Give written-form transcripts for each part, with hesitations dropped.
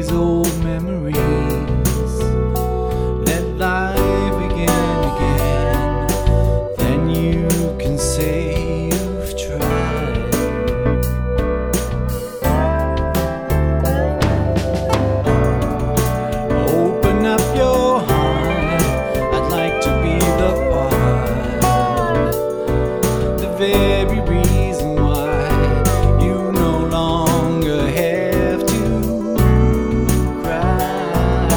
these old memories. Let life begin again, then you can say you've tried. Open up your heart, I'd like to be the part, the very reason why you no longer have to cry.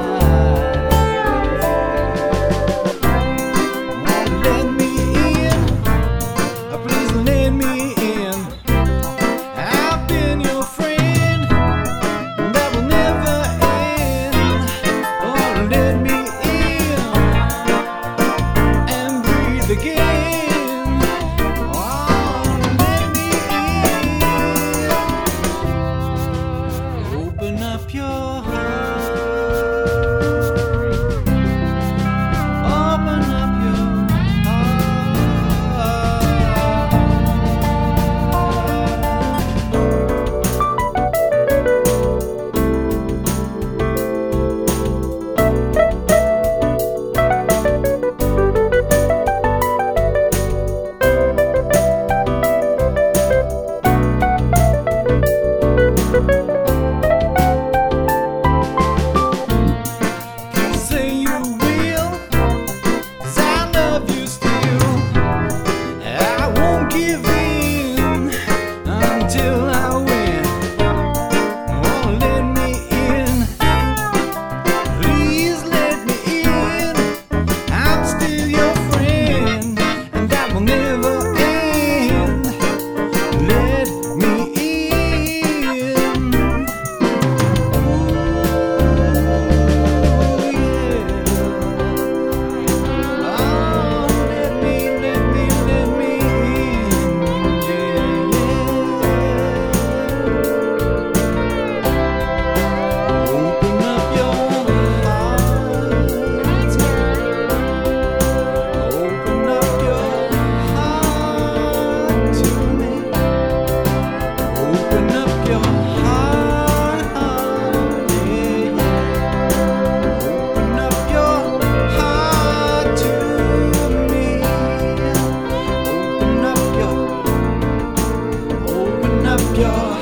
Let me in, please let me in. I've been your friend, that will never end. Oh, let me in and breathe again. Oh, let me in. Open up your heart. Open up your say you will, 'cause I love you still. I won't give in until I win. Oh, let me in, please let me in. I'm still your friend, and that will never end. Let me in. Ooh, yeah. Oh, let me in, yeah, yeah. Open up your heart. Open up your heart to me. Open up your heart, yeah, yeah. Open up your heart to me. Open up your